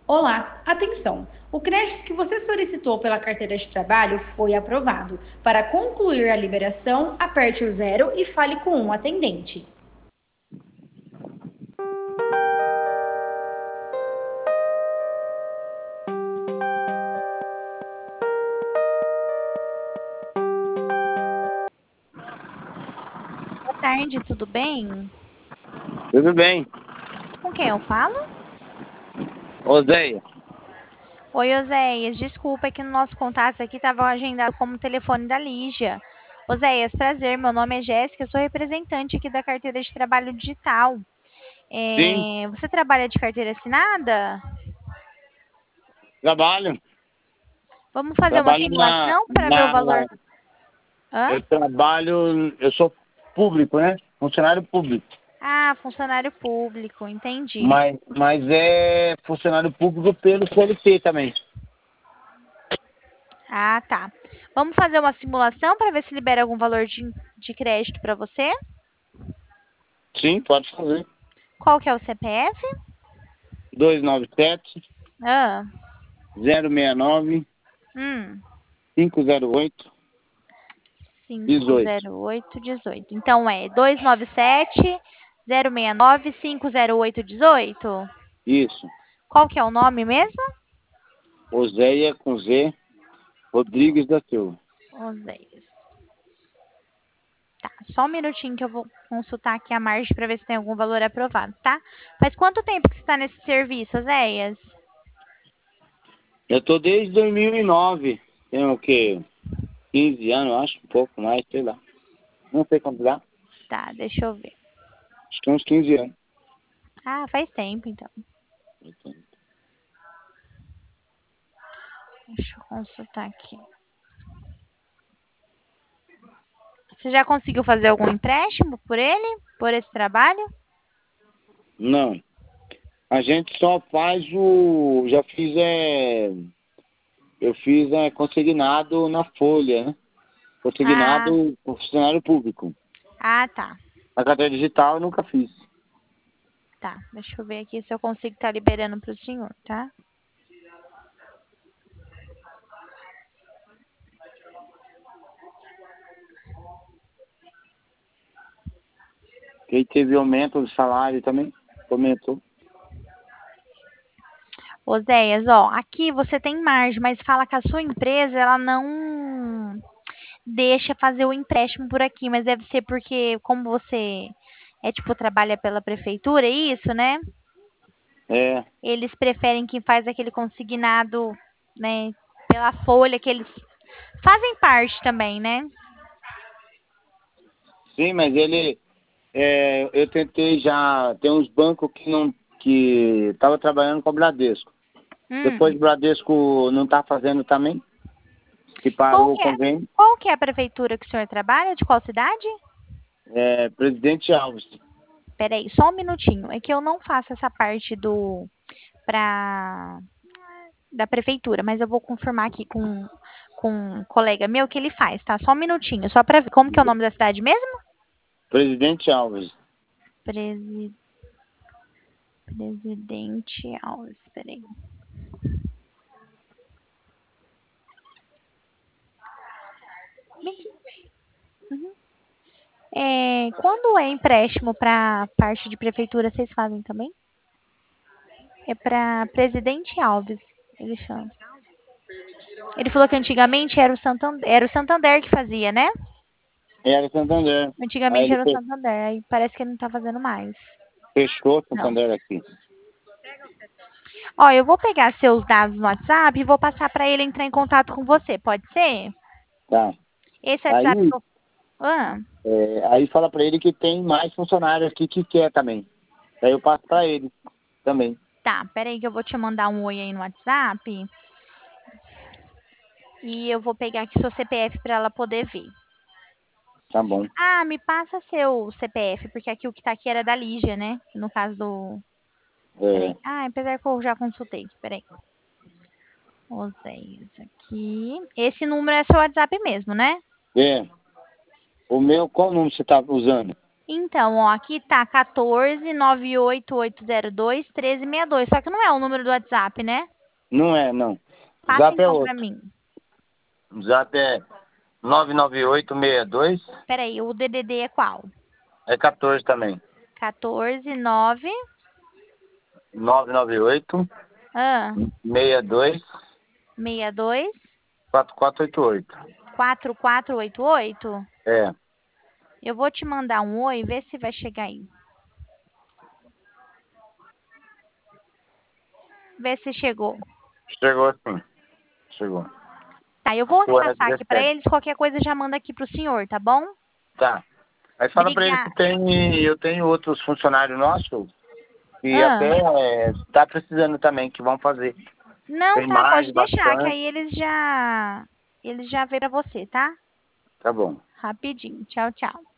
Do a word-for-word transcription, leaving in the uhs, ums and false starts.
Olá, atenção! O crédito que você solicitou pela carteira de trabalho foi aprovado. Para concluir a liberação, aperte o zero e fale com um atendente. Boa tarde, tudo bem? Tudo bem. Com quem eu falo? Oséia. Oi, Oséias, desculpa, é que no nosso contato aqui estava agendado como telefone da Lígia. Oséias, prazer, meu nome é Jéssica, eu sou representante aqui da carteira de trabalho digital. Sim, É, você trabalha de carteira assinada? trabalho. Vamos fazer uma Trabalho na, simulação para ver o na. valor? Hã? Eu trabalho. Eu sou público, né? Funcionário público. Ah, funcionário público, entendi. Mas, mas é funcionário público pelo C L T também. Ah, tá. Vamos fazer uma simulação para ver se libera algum valor de, de crédito para você? Sim, pode fazer. Qual que é o C P F? dois nove sete, Ah, zero seis nove, hum. cinco zero oito, cinco dezoito. zero oito dezoito. Então é dois nove sete zero seis nove cinco zero oito dezoito. Isso. Qual que é o nome mesmo? Oséia com Z, Rodrigues da Silva. Oséias. Tá, só um minutinho que eu vou consultar aqui a margem para ver se tem algum valor aprovado, tá? Faz quanto tempo que você está nesse serviço, Oséias? Eu tô desde dois mil e nove. Tenho o quê? quinze anos, acho, um pouco mais, sei lá. Não sei quanto dá. Tá, deixa eu ver. Acho que uns quinze anos. Ah, faz tempo então. Deixa eu consultar aqui. Você já conseguiu fazer algum empréstimo por ele? Por esse trabalho? Não. A gente só faz o. Já fiz é. Eu fiz é, consignado na Folha, né? Ah, Consignado por funcionário público. ah, tá. A carteira digital eu nunca fiz. Tá, deixa eu ver aqui se eu consigo estar liberando para o senhor, tá? Quem teve aumento do salário também, comentou. Oséias, ó, aqui você tem margem, mas fala que a sua empresa, ela não deixa fazer o empréstimo por aqui, mas deve ser porque, como você é, tipo, trabalha pela prefeitura, é isso, né? É, Eles preferem que faz aquele consignado, né, pela folha, que eles fazem parte também, né? sim, mas ele. É, eu tentei já. Tem uns bancos que não. Que estava trabalhando com o Bradesco. Depois Hum, o Bradesco não está fazendo também, que qual parou o que é, convênio. qual que é a prefeitura que o senhor trabalha? De qual cidade? É, Presidente Alves. Peraí, só um minutinho. É que eu não faço essa parte do pra da prefeitura, mas eu vou confirmar aqui com, com um colega meu que ele faz, tá? Só um minutinho, só pra ver. Como que é o nome da cidade mesmo? Presidente Alves. Presi- Presidente Alves, peraí. Uhum. É, quando é empréstimo para parte de prefeitura, vocês fazem também? É para Presidente Alves, ele chama. Ele falou que antigamente era o Santander, era o Santander que fazia, né? Era Santander. Aí Antigamente ele era o fe- Santander, aí parece que ele não tá fazendo mais. fechou Não. Santander aqui. Ó, eu vou pegar seus dados no WhatsApp e vou passar para ele entrar em contato com você, pode ser? Tá. Esse WhatsApp que Aí, eu... Ah, é, aí fala pra ele que tem mais funcionários aqui que quer também. Aí eu passo pra ele também. tá, peraí que eu vou te mandar um oi aí no WhatsApp e eu vou pegar aqui seu C P F para ela poder ver. Tá bom. Ah, me passa seu C P F, porque aqui o que tá aqui era da Lígia, né? No caso do... É, Peraí. Ah, apesar que eu já consultei. Peraí. Oséias aqui. Esse número é seu WhatsApp mesmo, né? é. O meu, qual número você tá usando? Então, ó, aqui tá quatorze, nove oito oito zero dois, treze sessenta e dois. Só que não é o número do WhatsApp, né? Não é, não. O Passa zap é então pra outro. mim. O zap é nove nove oito seis dois, Peraí, o D D D é qual? é quatorze também. quatorze, nove, nove nove oito ah, seis dois, sessenta e dois, quatro quatro oito oito. quatro quatro oito oito. É, Eu vou te mandar um oi, vê se vai chegar aí. Vê se chegou. chegou sim. Chegou. Tá, eu vou Sua repassar aqui pra dezessete. eles, qualquer coisa já manda aqui pro senhor, tá bom? Tá. Aí fala pra ele que Obrigada. tem, eu tenho outros funcionários nossos e Ah, até é, tá precisando também, que vão fazer. não, Tem tá, mais, pode deixar, que bastante. aí eles já eles já vê pra você, tá? Tá bom. Rapidinho. Tchau, tchau.